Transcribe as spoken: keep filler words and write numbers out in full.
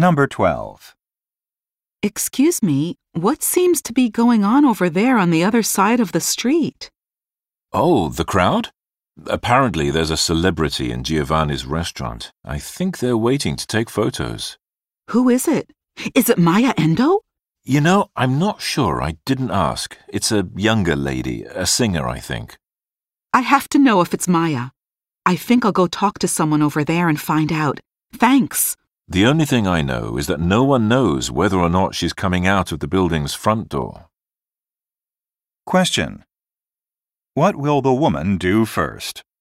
Number twelve. Excuse me, what seems to be going on over there on the other side of the street? Oh, the crowd? Apparently there's a celebrity in Giovanni's restaurant. I think they're waiting to take photos. Who is it? Is it Maya Endo? You know, I'm not sure. I didn't ask. It's a younger lady, a singer, I think. I have to know if it's Maya. I think I'll go talk to someone over there and find out. Thanks. The only thing I know is that no one knows whether or not she's coming out of the building's front door. Question. What will the woman do first?